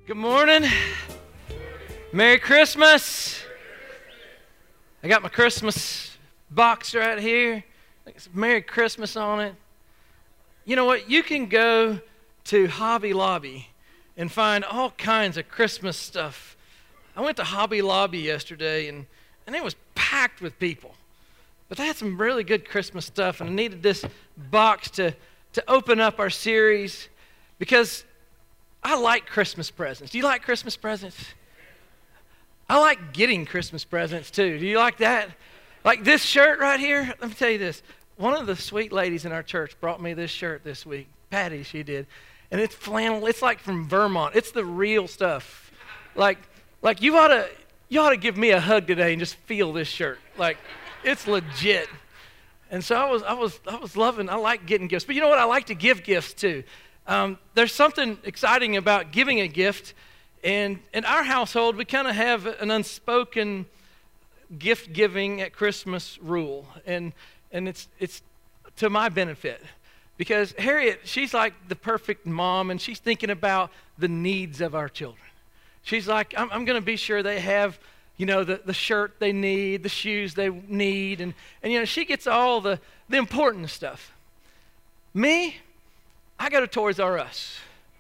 Good morning. Merry Christmas. I got my Christmas box right here. It's Merry Christmas on it. You know what? You can go to Hobby Lobby and find all kinds of Christmas stuff. I went to Hobby Lobby yesterday and it was packed with people. But they had some really good Christmas stuff, and I needed this box to open up our series because I like Christmas presents. Do you like Christmas presents? I like getting Christmas presents too. Do you like that? Like this shirt right here? Let me tell you this. One of the sweet ladies in our church brought me this shirt this week. Patty, she did. And it's flannel. It's like from Vermont. It's the real stuff. Like you ought to give me a hug today and just feel this shirt. Like it's legit. And so I was loving. I like getting gifts. But you know what? I like to give gifts too. There's something exciting about giving a gift, and in our household, we kind of have an unspoken gift giving at Christmas rule, and it's to my benefit, because Harriet, she's like the perfect mom, and she's thinking about the needs of our children. She's like, I'm going to be sure they have, you know, the shirt they need, the shoes they need, and you know, she gets all the important stuff. Me, I go to Toys R Us.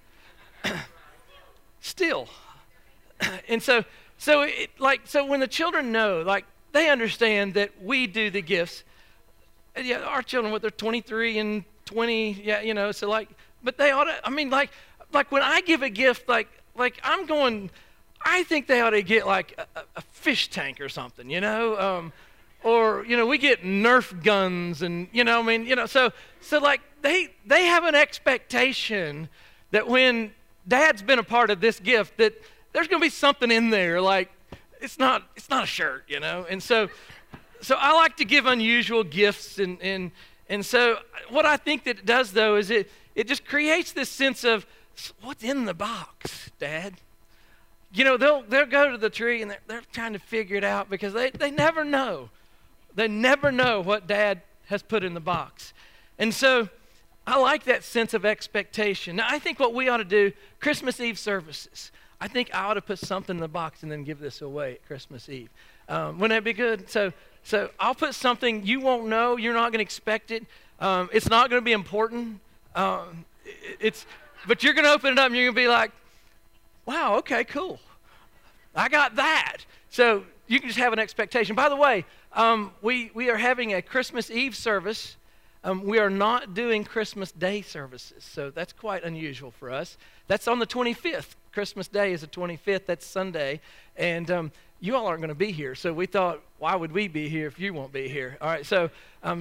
Still. And so when the children know, like they understand that we do the gifts. Yeah, our children, what, they're 23 and 20, yeah, you know, so like, but they ought to, I mean, like when I give a gift, like I'm going, I think they ought to get like a fish tank or something, you know, or, you know, we get Nerf guns and, you know, I mean, you know, so like they have an expectation that when Dad's been a part of this gift, that there's going to be something in there, like it's not a shirt, you know, and so I like to give unusual gifts, and so what I think that it does though is it just creates this sense of what's in the box, Dad. You know, they'll go to the tree and they're trying to figure it out because they never know. They never know what Dad has put in the box. And so I like that sense of expectation. Now, I think what we ought to do, Christmas Eve services, I think I ought to put something in the box and then give this away at Christmas Eve. Wouldn't that be good? So I'll put something you won't know. You're not going to expect it. It's not going to be important. But you're going to open it up and you're going to be like, wow, okay, cool. I got that. So you can just have an expectation. By the way, we are having a Christmas Eve service. We are not doing Christmas Day services, so that's quite unusual for us. That's on the 25th. Christmas Day is the 25th. That's Sunday, and you all aren't going to be here. So we thought, why would we be here if you won't be here? All right, so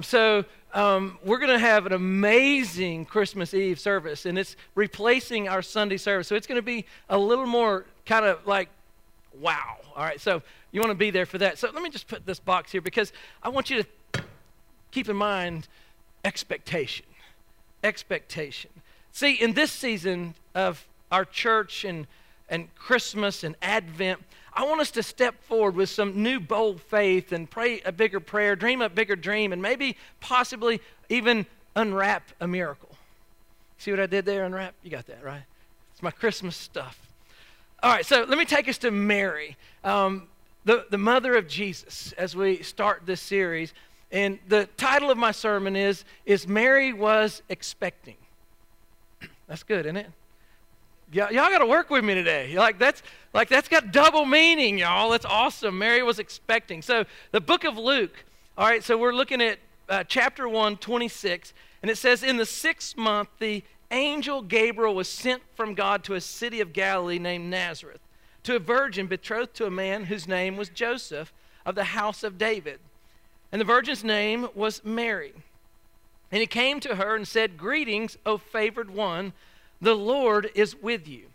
we're going to have an amazing Christmas Eve service, and it's replacing our Sunday service. So it's going to be a little more kind of like, wow. All right, so you want to be there for that. So let me just put this box here because I want you to keep in mind expectation. Expectation. See, in this season of our church and Christmas and Advent, I want us to step forward with some new bold faith and pray a bigger prayer, dream a bigger dream, and maybe possibly even unwrap a miracle. See what I did there, unwrap? You got that, right? It's my Christmas stuff. All right, so let me take us to Mary, the mother of Jesus, as we start this series. And the title of my sermon is Mary Was Expecting. That's good, isn't it? Y'all got to work with me today. That's got double meaning, y'all. That's awesome. Mary was expecting. So the book of Luke, all right, so we're looking at chapter 1, 26, and it says, in the 6th month, the angel Gabriel was sent from God to a city of Galilee named Nazareth, to a virgin betrothed to a man whose name was Joseph of the house of David. And the virgin's name was Mary. And he came to her and said, greetings, O favored one, the Lord is with you.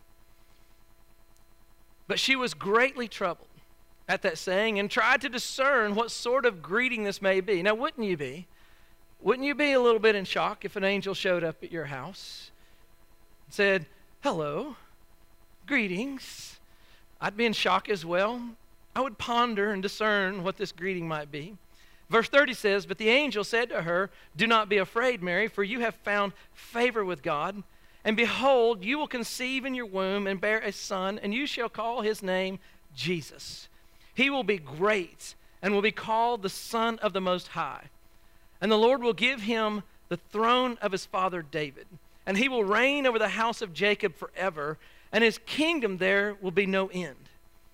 But she was greatly troubled at that saying and tried to discern what sort of greeting this may be. Now, wouldn't you be? Wouldn't you be a little bit in shock if an angel showed up at your house and said, hello, greetings? I'd be in shock as well. I would ponder and discern what this greeting might be. Verse 30 says, but the angel said to her, do not be afraid, Mary, for you have found favor with God. And behold, you will conceive in your womb and bear a son, and you shall call his name Jesus. He will be great and will be called the Son of the Most High. And the Lord will give him the throne of his father David, and he will reign over the house of Jacob forever, and his kingdom there will be no end.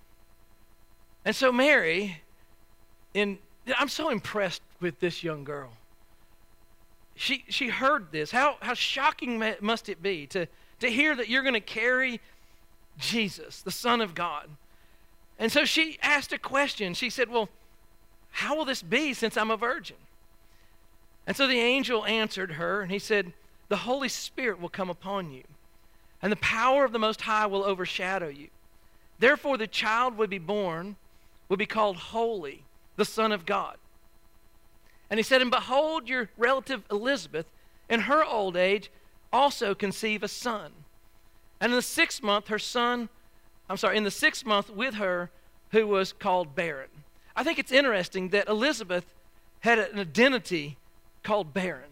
And so Mary, I'm so impressed with this young girl. She heard this. How shocking must it be to hear that you're going to carry Jesus, the Son of God. And so she asked a question. She said, well, how will this be since I'm a virgin? And so the angel answered her, and he said, the Holy Spirit will come upon you, and the power of the Most High will overshadow you. Therefore the child will be born, will be called Holy, the Son of God. And he said, and behold, your relative Elizabeth, in her old age, also conceive a son. And in the 6th month, in the 6th month with her, who was called barren. I think it's interesting that Elizabeth had an identity called barren.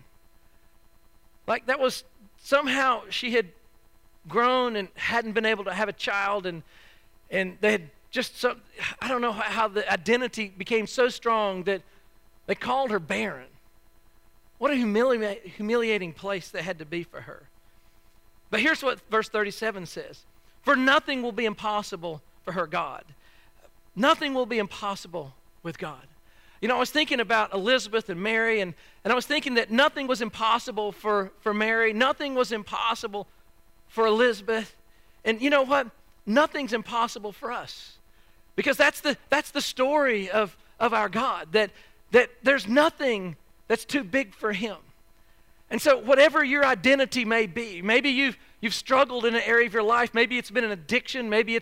Like that was somehow she had grown and hadn't been able to have a child, and they had just I don't know how the identity became so strong that they called her barren. What a humiliating place that had to be for her. But here's what verse 37 says. For nothing will be impossible for her God. Nothing will be impossible with God. You know, I was thinking about Elizabeth and Mary, and I was thinking that nothing was impossible for Mary. Nothing was impossible for Elizabeth. And you know what? Nothing's impossible for us. Because that's the story of our God, that there's nothing that's too big for him. And so whatever your identity may be, maybe you've struggled in an area of your life, maybe it's been an addiction, maybe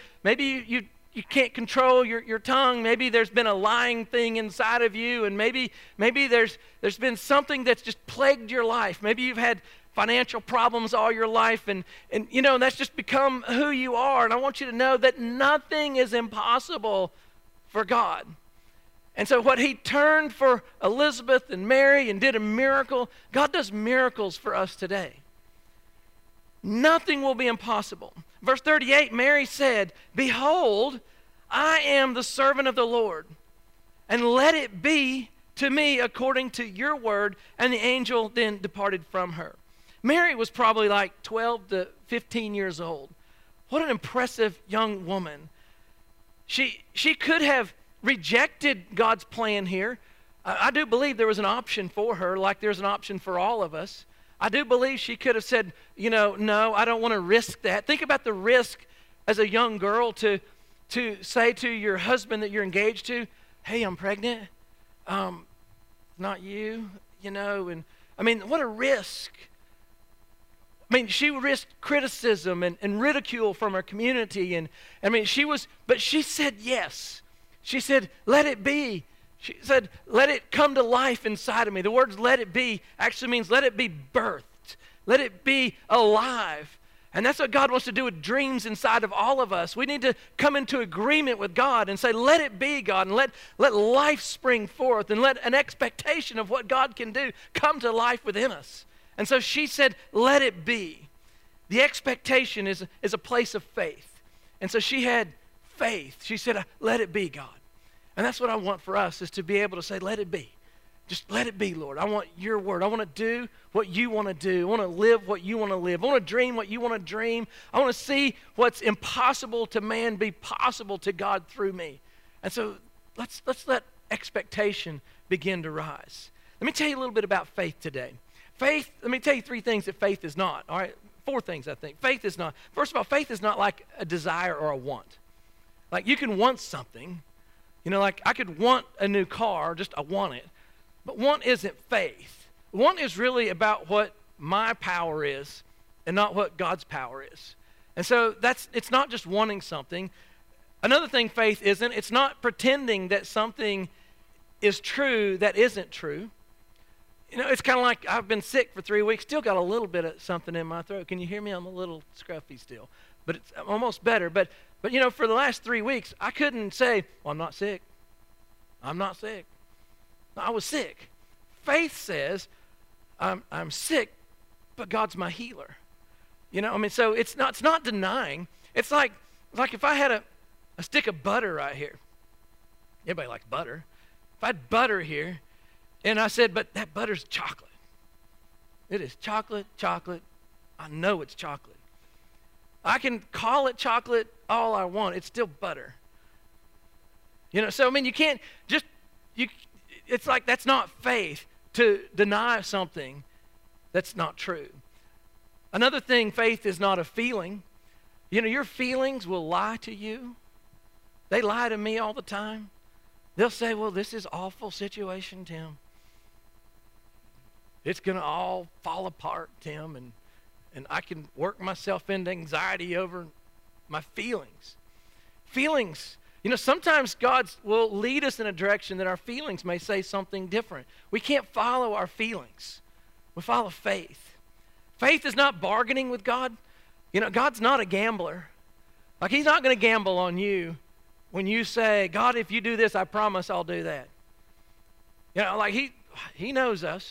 you can't control your tongue, maybe there's been a lying thing inside of you, and maybe there's been something that's just plagued your life. Maybe you've had financial problems all your life, and you know, that's just become who you are. And I want you to know that nothing is impossible for God. And so what he turned for Elizabeth and Mary and did a miracle, God does miracles for us today. Nothing will be impossible. Verse 38, Mary said, behold, I am the servant of the Lord, and let it be to me according to your word. And the angel then departed from her. Mary was probably like 12 to 15 years old. What an impressive young woman. She could have rejected God's plan here. I do believe there was an option for her, like there's an option for all of us. I do believe she could have said, you know, no, I don't want to risk that. Think about the risk as a young girl to say to your husband that you're engaged to, hey, I'm pregnant. Not you, you know. And I mean, what a risk. I mean, she risked criticism and ridicule from her community. And I mean, but she said yes. She said, let it be. She said, let it come to life inside of me. The words let it be actually means let it be birthed. Let it be alive. And that's what God wants to do with dreams inside of all of us. We need to come into agreement with God and say, let it be, God, and let life spring forth, and let an expectation of what God can do come to life within us. And so she said, let it be. The expectation is a place of faith. And so she had faith. She said, let it be, God. And that's what I want for us, is to be able to say, let it be. Just let it be, Lord. I want your word. I want to do what you want to do. I want to live what you want to live. I want to dream what you want to dream. I want to see what's impossible to man be possible to God through me. And so let's let expectation begin to rise. Let me tell you a little bit about faith today. Faith, let me tell you 3 things that faith is not. All right, 4 things I think. Faith is not. First of all, faith is not like a desire or a want. Like you can want something. You know, like I could want a new car, just I want it. But want isn't faith. Want is really about what my power is and not what God's power is. And so it's not just wanting something. Another thing faith isn't, it's not pretending that something is true that isn't true. You know, it's kind of like I've been sick for 3 weeks, still got a little bit of something in my throat. Can you hear me? I'm a little scruffy still, but it's almost better. But you know, for the last 3 weeks, I couldn't say, well, I'm not sick. I'm not sick. I was sick. Faith says, I'm sick, but God's my healer. You know, I mean, so it's not denying. It's like if I had a stick of butter right here. Everybody likes butter. If I had butter here, and I said, but that butter's chocolate. It is chocolate. I know it's chocolate. I can call it chocolate all I want. It's still butter. You know, so I mean, you can't just, it's like that's not faith to deny something that's not true. Another thing, faith is not a feeling. You know, your feelings will lie to you. They lie to me all the time. They'll say, well, this is awful situation, Tim. It's going to all fall apart, Tim, and I can work myself into anxiety over my feelings. Feelings, you know, sometimes God will lead us in a direction that our feelings may say something different. We can't follow our feelings. We follow faith. Faith is not bargaining with God. You know, God's not a gambler. Like, he's not going to gamble on you when you say, God, if you do this, I promise I'll do that. You know, like he knows us.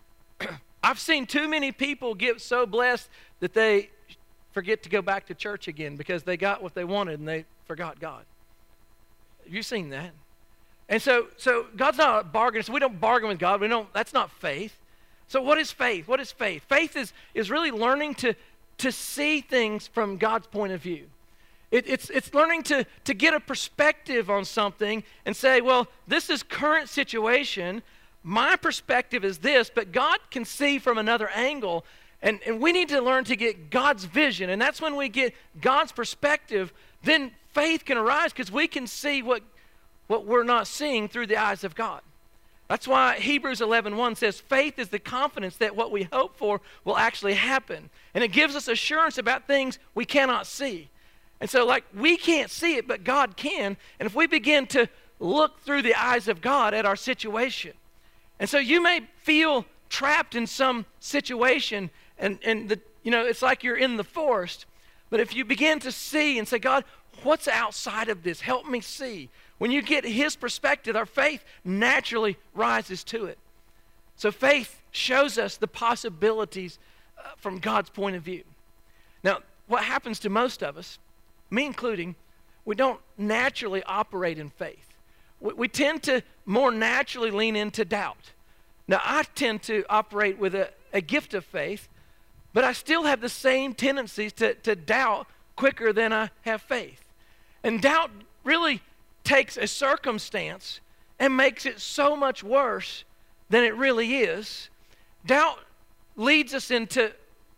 I've seen too many people get so blessed that they forget to go back to church again because they got what they wanted and they forgot God. Have you seen that? And so God's not a bargainer. So we don't bargain with God. That's not faith. So what is faith? What is faith? Faith is really learning to see things from God's point of view. It's learning to get a perspective on something and say, well, this is current situation. My perspective is this, but God can see from another angle. And we need to learn to get God's vision. And that's when we get God's perspective, then faith can arise because we can see what we're not seeing through the eyes of God. That's why Hebrews 11:1 says, faith is the confidence that what we hope for will actually happen. And it gives us assurance about things we cannot see. And so, like, we can't see it, but God can. And if we begin to look through the eyes of God at our situation. And so you may feel trapped in some situation and it's like you're in the forest. But if you begin to see and say, God, what's outside of this? Help me see. When you get his perspective, our faith naturally rises to it. So faith shows us the possibilities from God's point of view. Now, what happens to most of us, me including, we don't naturally operate in faith. We tend to more naturally lean into doubt. Now, I tend to operate with a gift of faith, but I still have the same tendencies to doubt quicker than I have faith. And doubt really takes a circumstance and makes it so much worse than it really is. Doubt leads us into,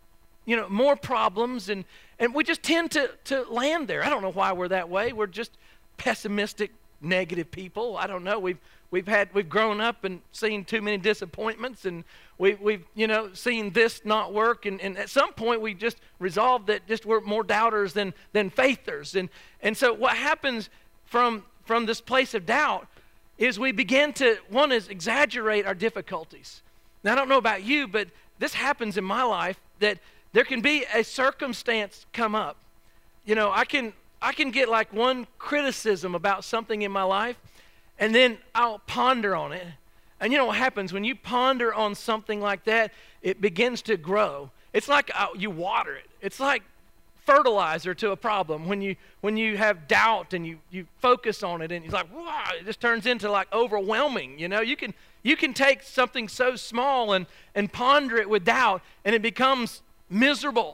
more problems, and we just tend to land there. I don't know why we're that way. We're just pessimistic, negative people. I don't know. We've grown up and seen too many disappointments, and we've seen this not work, and at some point we just resolved that just we're more doubters than faithers, and so what happens from this place of doubt is we begin to exaggerate our difficulties. Now, I don't know about you, but this happens in my life, that there can be a circumstance come up. I can get like one criticism about something in my life, and then I'll ponder on it. And you know what happens when you ponder on something like that? It begins to grow. It's like you water it. It's like fertilizer to a problem. When you have doubt and you focus on it, and it's like, wow, it just turns into like overwhelming. You can take something so small and ponder it with doubt, and it becomes miserable.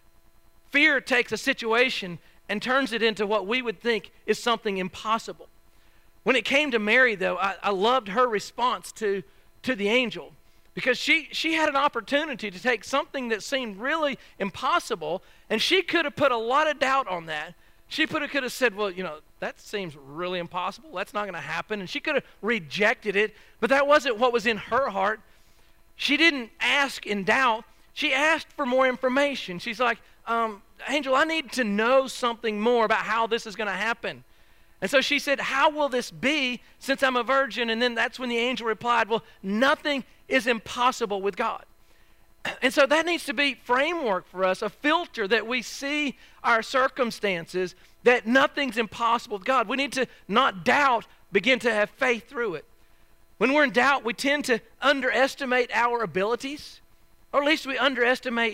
Fear takes a situation and turns it into what we would think is something impossible. When it came to Mary, though, I loved her response to the angel, because she had an opportunity to take something that seemed really impossible, and she could have put a lot of doubt on that. She could have said, well, that seems really impossible. That's not going to happen. And she could have rejected it, but that wasn't what was in her heart. She didn't ask in doubt. She asked for more information. She's like, angel, I need to know something more about how this is going to happen. And so she said, how will this be since I'm a virgin? And then that's when the angel replied, well, nothing is impossible with God. And so that needs to be framework for us, a filter that we see our circumstances, that nothing's impossible with God. We need to not doubt, begin to have faith through it. When we're in doubt, we tend to underestimate our abilities, or at least we underestimate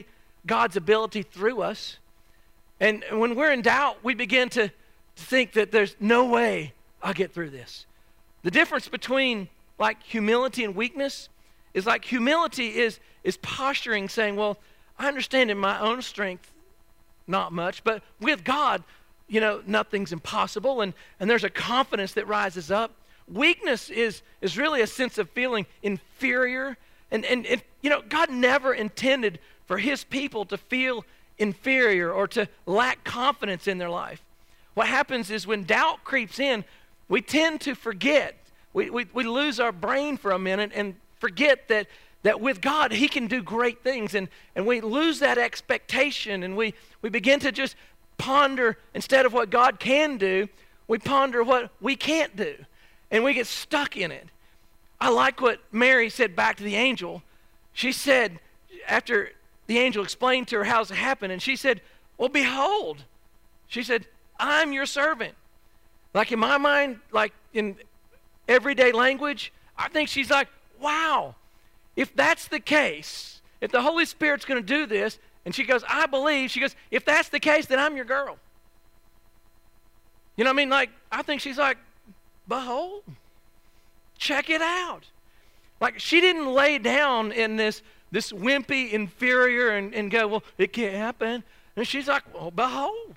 God's ability through us. And when we're in doubt, we begin to think that there's no way I'll get through this. The difference between like humility and weakness is like humility is posturing, saying, well, I understand in my own strength, not much, but with God, nothing's impossible, and there's a confidence that rises up. Weakness is really a sense of feeling inferior, and God never intended for his people to feel inferior or to lack confidence in their life. What happens is when doubt creeps in, we tend to forget. We lose our brain for a minute and forget that with God, he can do great things, and we lose that expectation, and we begin to just ponder, instead of what God can do, we ponder what we can't do, and we get stuck in it. I like what Mary said back to the angel. She said, after the angel explained to her how it happened, and she said, well, behold, she said, I'm your servant. Like in my mind, like in everyday language, I think she's like, wow, if that's the case, if the Holy Spirit's going to do this, and she goes, I believe, she goes, if that's the case, then I'm your girl. You know what I mean? Like, I think she's like, behold, check it out. Like, she didn't lay down in this wimpy, inferior, and go, well, it can't happen. And she's like, well, behold.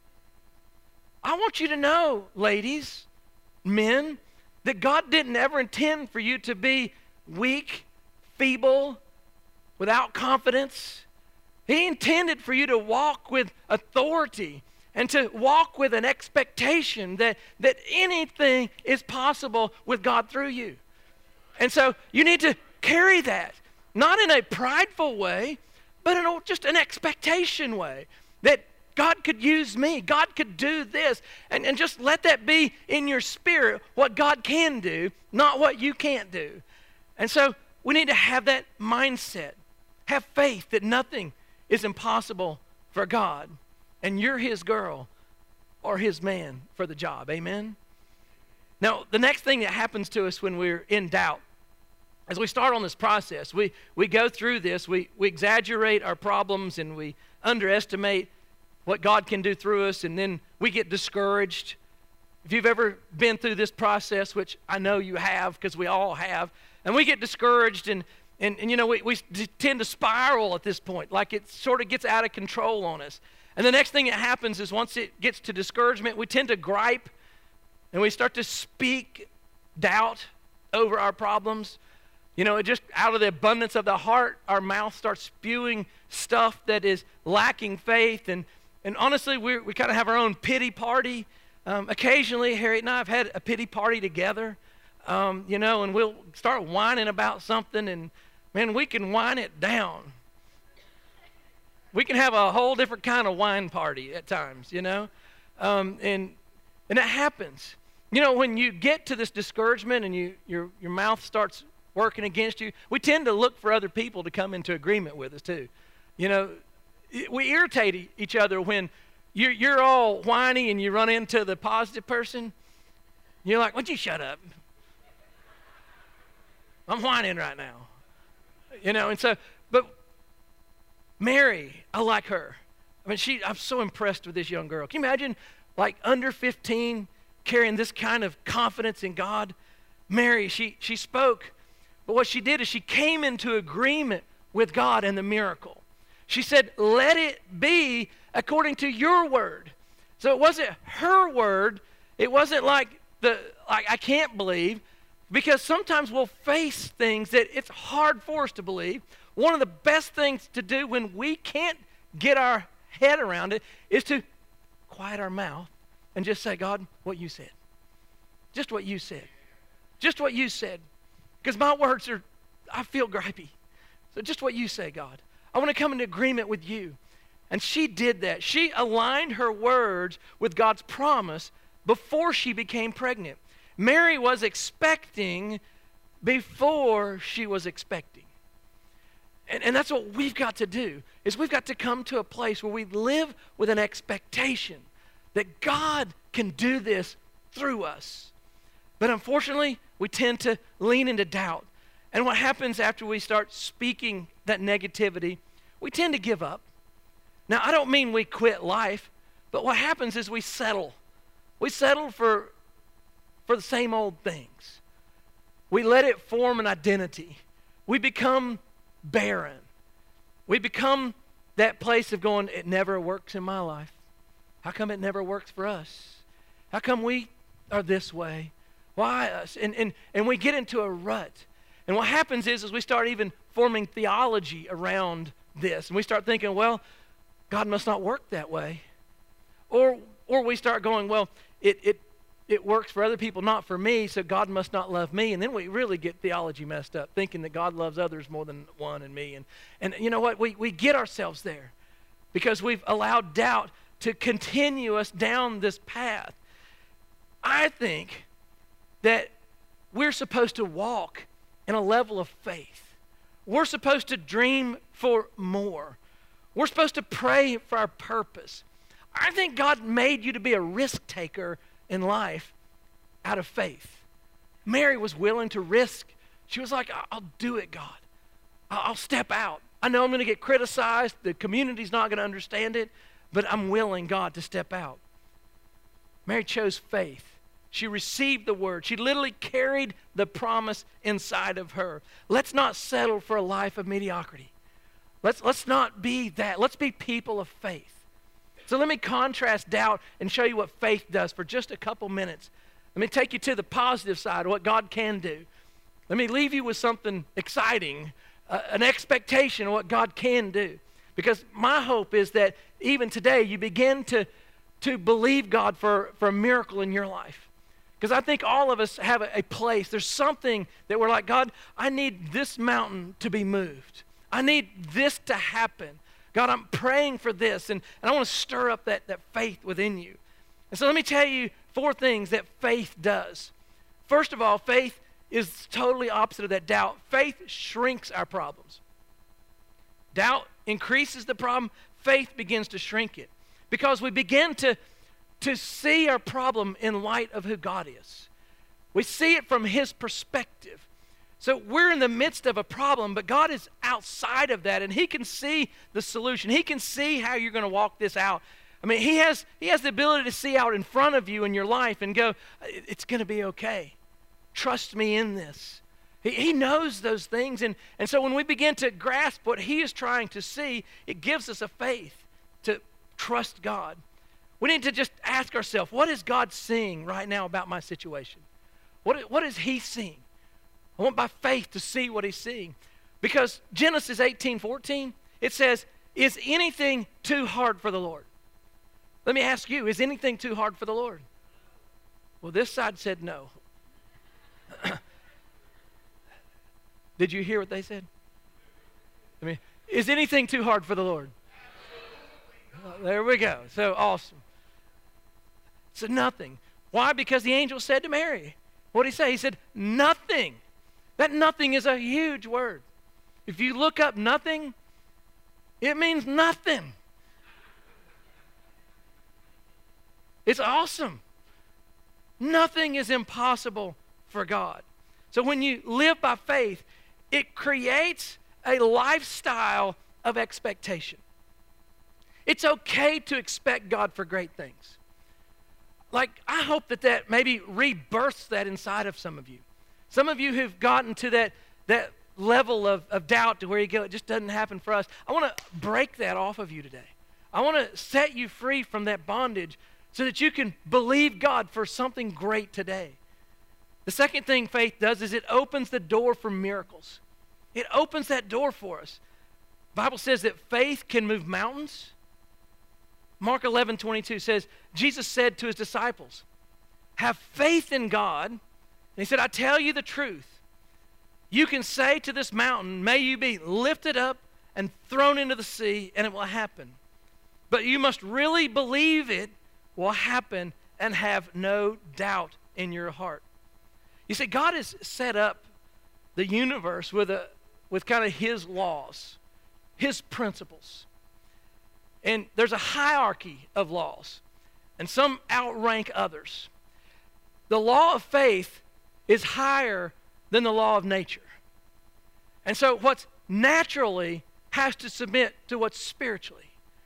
I want you to know, ladies, men, that God didn't ever intend for you to be weak, feeble, without confidence. He intended for you to walk with authority and to walk with an expectation that anything is possible with God through you. And so you need to carry that, not in a prideful way, but in just an expectation way, that God could use me, God could do this, and just let that be in your spirit what God can do, not what you can't do. And so we need to have that mindset, have faith that nothing is impossible for God, and you're his girl or his man for the job. Amen? Now, the next thing that happens to us when we're in doubt, as we start on this process, we go through this, we exaggerate our problems, and we underestimate what God can do through us, and then we get discouraged. If you've ever been through this process, which I know you have because we all have, and we get discouraged, and we tend to spiral at this point, like it sort of gets out of control on us. And the next thing that happens is once it gets to discouragement, we tend to gripe, and we start to speak doubt over our problems. It just out of the abundance of the heart, our mouth starts spewing stuff that is lacking faith, and honestly, we kind of have our own pity party. Occasionally, Harriet and I have had a pity party together, and we'll start whining about something, and man, we can whine it down. We can have a whole different kind of wine party at times, and it happens. When you get to this discouragement and your mouth starts working against you, we tend to look for other people to come into agreement with us too. We irritate each other when you're all whiny and you run into the positive person. You're like, why don't you shut up? I'm whining right now. And so, but Mary, I like her. I mean, I'm so impressed with this young girl. Can you imagine, like, under 15, carrying this kind of confidence in God? Mary, she spoke, but what she did is she came into agreement with God and the miracle. She said, let it be according to your word. So it wasn't her word. It wasn't like I can't believe, because sometimes we'll face things that it's hard for us to believe. One of the best things to do when we can't get our head around it is to quiet our mouth and just say, God, what you said. Just what you said. Just what you said. Because my words I feel gripey. So just what you say, God. I want to come into agreement with you. And she did that. She aligned her words with God's promise before she became pregnant. Mary was expecting before she was expecting. And that's what we've got to do, is we've got to come to a place where we live with an expectation that God can do this through us. But unfortunately, we tend to lean into doubt. And what happens after we start speaking that negativity, we tend to give up. Now, I don't mean we quit life, but what happens is we settle. We settle for the same old things. We let it form an identity. We become barren. We become that place of going, it never works in my life. How come it never works for us? How come we are this way? Why us? And we get into a rut. And what happens is we start even forming theology around this. And we start thinking, well, God must not work that way. Or we start going, well, it works for other people, not for me, so God must not love me. And then we really get theology messed up, thinking that God loves others more than one and me. And you know what? We get ourselves there because we've allowed doubt to continue us down this path. I think that we're supposed to walk in a level of faith. We're supposed to dream for more. We're supposed to pray for our purpose. I think God made you to be a risk taker in life out of faith. Mary was willing to risk. She was like, I'll do it, God. I'll step out. I know I'm going to get criticized. The community's not going to understand it, but I'm willing, God, to step out. Mary chose faith. She received the word. She literally carried the promise inside of her. Let's not settle for a life of mediocrity. Let's not be that. Let's be people of faith. So let me contrast doubt and show you what faith does for just a couple minutes. Let me take you to the positive side of what God can do. Let me leave you with something exciting, an expectation of what God can do. Because my hope is that even today you begin to believe God for a miracle in your life. Because I think all of us have a place. There's something that we're like, God, I need this mountain to be moved. I need this to happen. God, I'm praying for this, and I want to stir up that faith within you. And so let me tell you 4 things that faith does. First of all, faith is totally opposite of that doubt. Faith shrinks our problems. Doubt increases the problem. Faith begins to shrink it. Because we begin to see our problem in light of who God is. We see it from His perspective. So we're in the midst of a problem, but God is outside of that, and He can see the solution. He can see how you're going to walk this out. I mean, He has the ability to see out in front of you in your life and go, it's going to be okay. Trust me in this. He knows those things, and so when we begin to grasp what He is trying to see, it gives us a faith to trust God. We need to just ask ourselves, what is God seeing right now about my situation? What is He seeing? I want by faith to see what He's seeing. Because Genesis 18:14, it says, is anything too hard for the Lord? Let me ask you, is anything too hard for the Lord? Well, this side said no. Did you hear what they said? I mean, is anything too hard for the Lord? There we go. So awesome. So nothing. Why? Because the angel said to Mary, what did he say? He said, nothing. That nothing is a huge word. If you look up nothing, it means nothing. It's awesome. Nothing is impossible for God. So when you live by faith, it creates a lifestyle of expectation. It's okay to expect God for great things. Like, I hope that maybe rebirths that inside of some of you. Some of you who've gotten to that level of doubt to where you go, it just doesn't happen for us. I want to break that off of you today. I want to set you free from that bondage so that you can believe God for something great today. The second thing faith does is it opens the door for miracles. It opens that door for us. The Bible says that faith can move mountains. Mark 11:22 says, Jesus said to His disciples, have faith in God. And He said, I tell you the truth. You can say to this mountain, may you be lifted up and thrown into the sea, and it will happen. But you must really believe it will happen and have no doubt in your heart. You see, God has set up the universe with kind of His laws, His principles. And there's a hierarchy of laws, and some outrank others. The law of faith is higher than the law of nature. And so what's naturally has to submit to what's spiritually.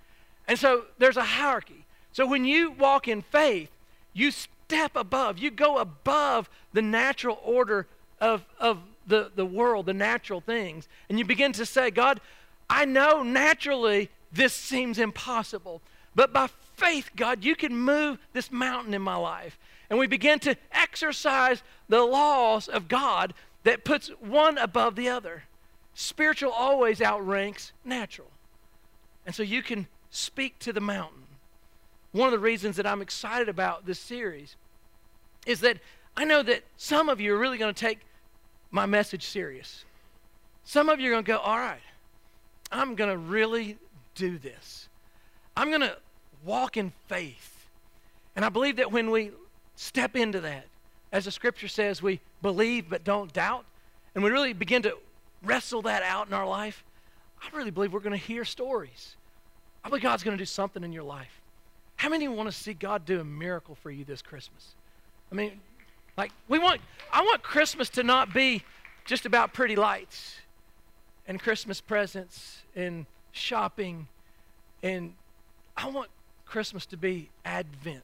And so there's a hierarchy. So when you walk in faith, you step above. You go above the natural order of the world, the natural things. And you begin to say, God, I know naturally this seems impossible. But by faith, God, you can move this mountain in my life. And we begin to exercise the laws of God that puts one above the other. Spiritual always outranks natural. And so you can speak to the mountain. One of the reasons that I'm excited about this series is that I know that some of you are really going to take my message serious. Some of you are going to go, all right, I'm going to really do this. I'm going to walk in faith. And I believe that when we step into that, as the scripture says, we believe but don't doubt, and we really begin to wrestle that out in our life, I really believe we're going to hear stories. I believe God's going to do something in your life. How many want to see God do a miracle for you this Christmas? I mean, like I want Christmas to not be just about pretty lights and Christmas presents and shopping, and I want Christmas to be Advent.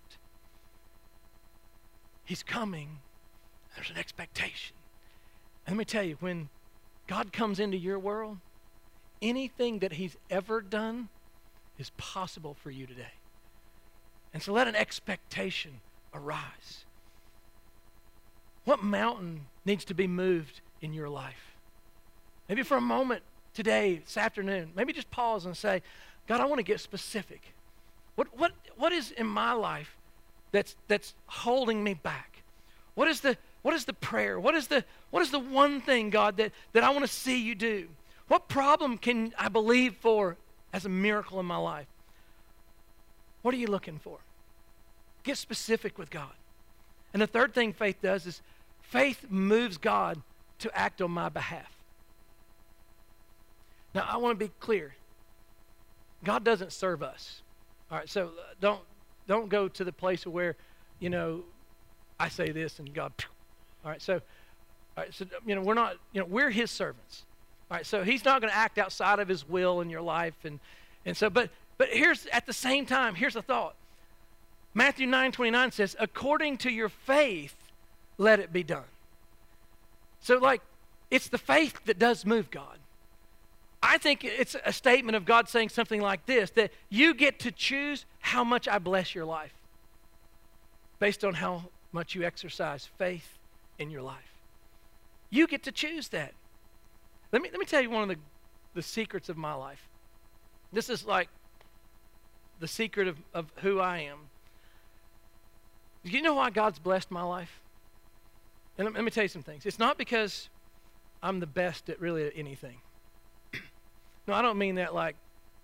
He's coming. There's an expectation. And let me tell you, when God comes into your world, anything that he's ever done is possible for you today. And so let an expectation arise. What mountain needs to be moved in your life? Maybe for a moment today, this afternoon, maybe just pause and say, God, I want to get specific. What is in my life that's holding me back? What is the prayer? What is the one thing, God, that I want to see you do? What problem can I believe for as a miracle in my life? What are you looking for? Get specific with God. And the third thing faith does is faith moves God to act on my behalf. Now, I want to be clear. God doesn't serve us. All right, so don't go to the place where, I say this and God, all right, so we're not, we're his servants. All right, so he's not going to act outside of his will in your life. And so, but here's, at the same time, here's the thought. Matthew 9:29 says, according to your faith, let it be done. So it's the faith that does move God. I think it's a statement of God saying something like this, that you get to choose how much I bless your life based on how much you exercise faith in your life. You get to choose that. Let me tell you one of the secrets of my life. This is like the secret of who I am. Do you know why God's blessed my life? And let me tell you some things. It's not because I'm the best at really anything. No, I don't mean that like,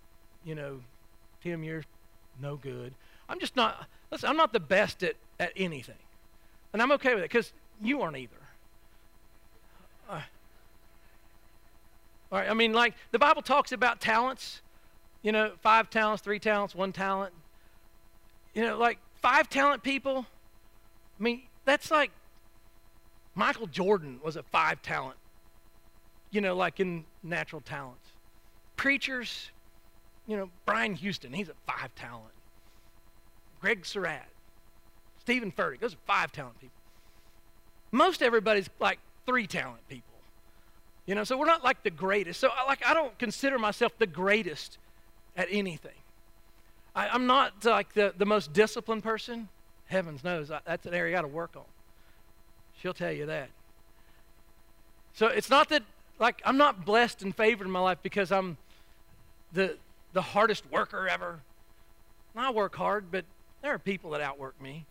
Tim, you're no good. I'm just not, listen, I'm not the best at anything. And I'm okay with it because you aren't either. All right, I mean, like the Bible talks about talents, 5 talents, 3 talents, 1 talent. Like 5 talent people, I mean, that's like Michael Jordan was a 5 talent, like in natural talents. Preachers, Brian Houston, he's a 5 talent. Greg Surratt, Stephen Furtick, those are 5 talent people. Most everybody's like 3 talent people. So we're not like the greatest. So I don't consider myself the greatest at anything. I'm not like the most disciplined person. Heavens knows, that's an area I got to work on. She'll tell you that. So it's not that, like, I'm not blessed and favored in my life because I'm the hardest worker ever. And I work hard, but there are people that outwork me.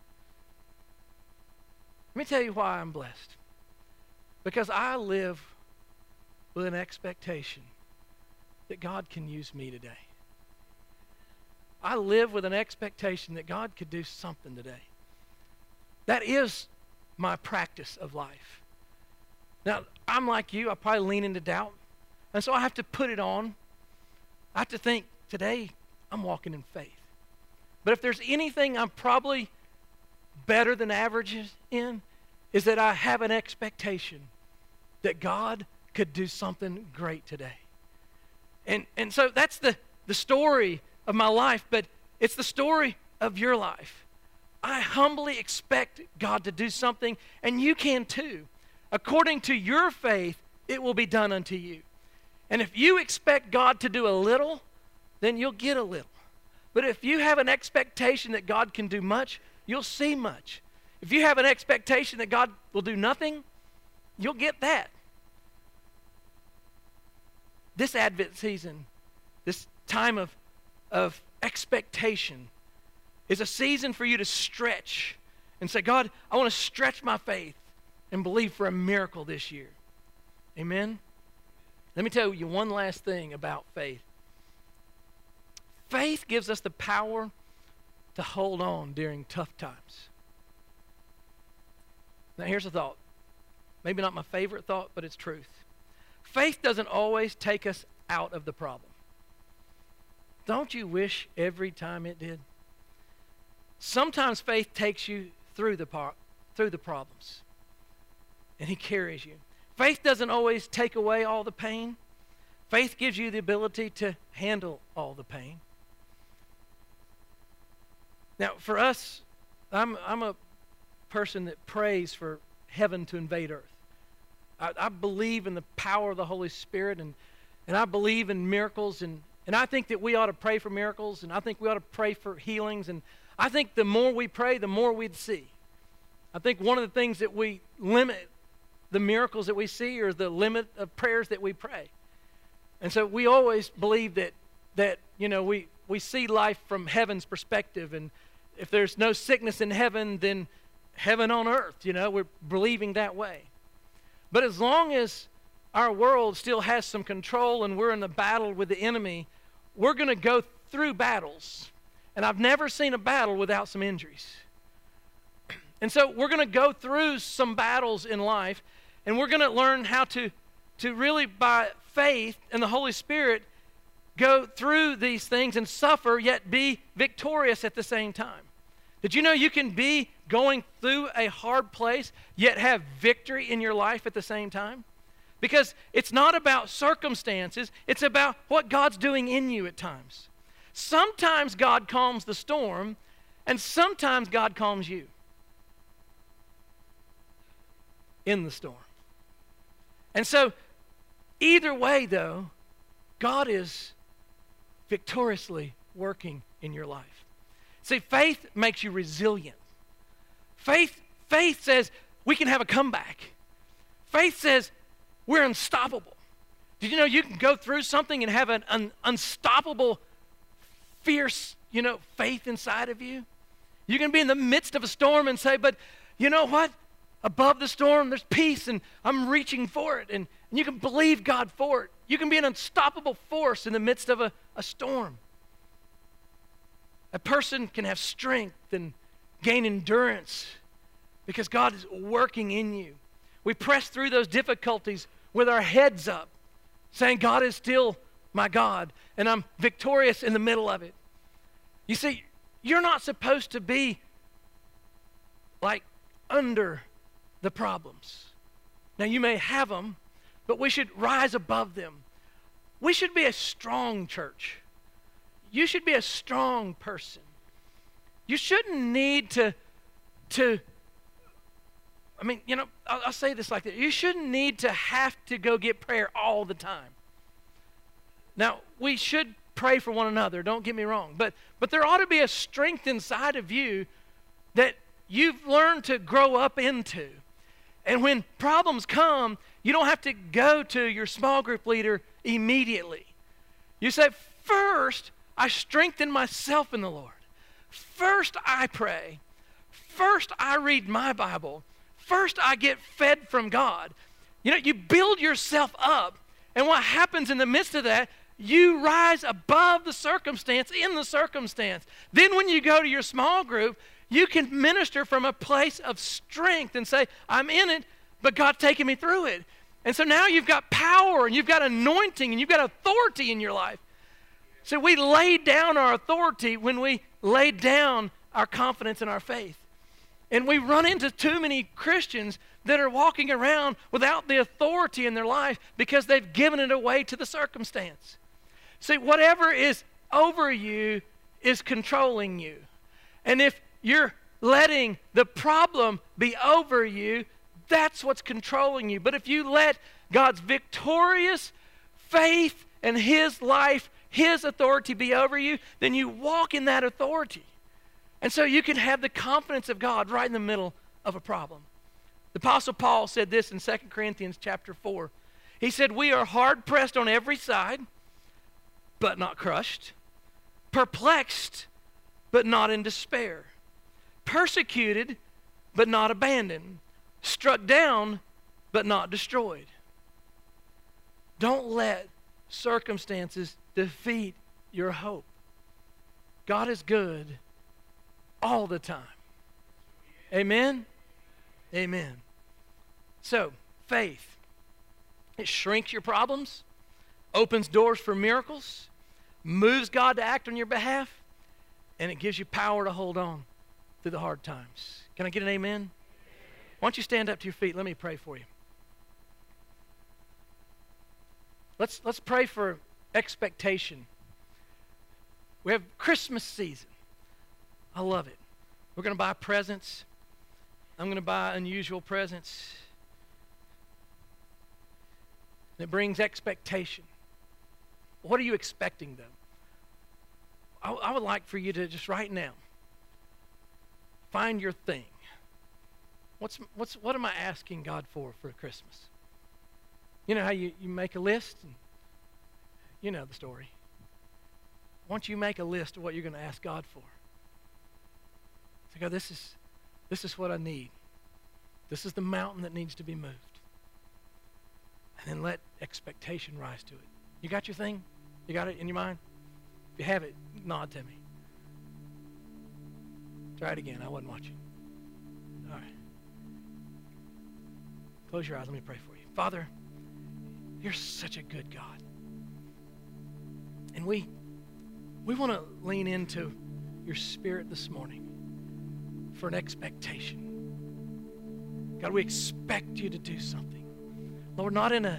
Let me tell you why I'm blessed. Because I live with an expectation that God can use me today. I live with an expectation that God could do something today. That is my practice of life. Now, I'm like you. I probably lean into doubt. And so I have to put it on. I have to think, today I'm walking in faith. But if there's anything I'm probably better than average in, is that I have an expectation that God could do something great today. And so that's the story of my life, but it's the story of your life. I humbly expect God to do something, and you can too. According to your faith, it will be done unto you. And if you expect God to do a little, then you'll get a little. But if you have an expectation that God can do much, you'll see much. If you have an expectation that God will do nothing, you'll get that. This Advent season, this time of expectation, is a season for you to stretch and say, God, I want to stretch my faith and believe for a miracle this year. Amen? Let me tell you one last thing about faith. Faith gives us the power to hold on during tough times. Now here's a thought. Maybe not my favorite thought, but it's truth. Faith doesn't always take us out of the problem. Don't you wish every time it did? Sometimes faith takes you through the problems, and He carries you. Faith doesn't always take away all the pain. Faith gives you the ability to handle all the pain. Now, for us, I'm a person that prays for heaven to invade earth. I believe in the power of the Holy Spirit, and I believe in miracles, and I think that we ought to pray for miracles, and I think we ought to pray for healings, and I think the more we pray, the more we'd see. I think one of the things that we limit the miracles that we see is the limit of prayers that we pray. And so we always believe that we see life from heaven's perspective, and if there's no sickness in heaven, then heaven on earth, we're believing that way. But as long as our world still has some control and we're in a battle with the enemy, we're going to go through battles. And I've never seen a battle without some injuries. And so we're going to go through some battles in life, and we're going to learn how to really, by faith and the Holy Spirit, go through these things and suffer, yet be victorious at the same time. Did you know you can be going through a hard place, yet have victory in your life at the same time? Because it's not about circumstances, it's about what God's doing in you at times. Sometimes God calms the storm, and sometimes God calms you in the storm. And so, either way though, God is victoriously working in your life. See, faith makes you resilient. Faith says we can have a comeback. Faith says we're unstoppable. Did you know you can go through something and have an unstoppable, fierce, faith inside of you? You can be in the midst of a storm and say, but you know what? Above the storm, there's peace, and I'm reaching for it. And you can believe God for it. You can be an unstoppable force in the midst of a storm. A person can have strength and gain endurance because God is working in you. We press through those difficulties with our heads up, saying, God is still my God, and I'm victorious in the middle of it. You see, you're not supposed to be like under the problems. Now, you may have them, but we should rise above them. We should be a strong church. You should be a strong person. You shouldn't need to I'll say this like that. You shouldn't need to have to go get prayer all the time. Now, we should pray for one another, don't get me wrong. But there ought to be a strength inside of you that you've learned to grow up into. And when problems come, you don't have to go to your small group leader immediately. You say, first, I strengthen myself in the Lord. First, I pray. First, I read my Bible. First, I get fed from God. You build yourself up, and what happens in the midst of that, you rise above the circumstance in the circumstance. Then when you go to your small group, you can minister from a place of strength and say, I'm in it, but God's taking me through it. And so now you've got power, and you've got anointing, and you've got authority in your life. So we lay down our authority when we lay down our confidence in our faith. And we run into too many Christians that are walking around without the authority in their life because they've given it away to the circumstance. See, whatever is over you is controlling you. And if you're letting the problem be over you, that's what's controlling you. But if you let God's victorious faith and His life, His authority be over you, then you walk in that authority. And so you can have the confidence of God right in the middle of a problem. The Apostle Paul said this in 2 Corinthians chapter 4. He said, we are hard pressed on every side, but not crushed, perplexed, but not in despair, persecuted, but not abandoned, struck down, but not destroyed. Don't let circumstances defeat your hope. God is good all the time. Amen? Amen. So, faith. It shrinks your problems, opens doors for miracles, moves God to act on your behalf, and it gives you power to hold on through the hard times. Can I get an amen? Why don't you stand up to your feet? Let me pray for you. Let's pray for expectation. We have Christmas season. I love it. We're going to buy presents. I'm going to buy unusual presents. And it brings expectation. What are you expecting, though? I would like for you to just right now find your thing. What am I asking God for Christmas? You know how you make a list? And you know the story. Why don't you make a list of what you're going to ask God for? Say, God, this is what I need. This is the mountain that needs to be moved. And then let expectation rise to it. You got your thing? You got it in your mind? If you have it, nod to me. Try it again. I wasn't watching. All right. Close your eyes. Let me pray for you. Father, you're such a good God. And we want to lean into your Spirit this morning for an expectation. God, we expect you to do something. Lord, not in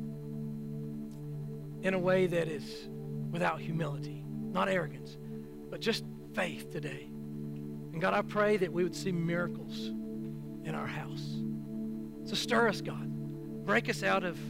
a way that is without humility, not arrogance, but just faith today. And God, I pray that we would see miracles in our house. So stir us, God. Break us out of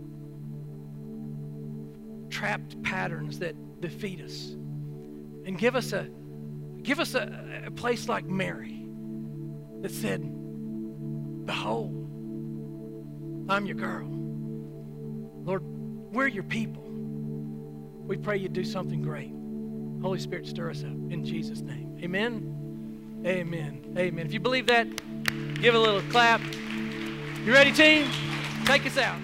trapped patterns that defeat us. And give us a place like Mary that said, behold, I'm your girl. Lord, we're your people. We pray you do something great. Holy Spirit, stir us up in Jesus' name. Amen. Amen. Amen. If you believe that, give a little clap. You ready, team? Take us out.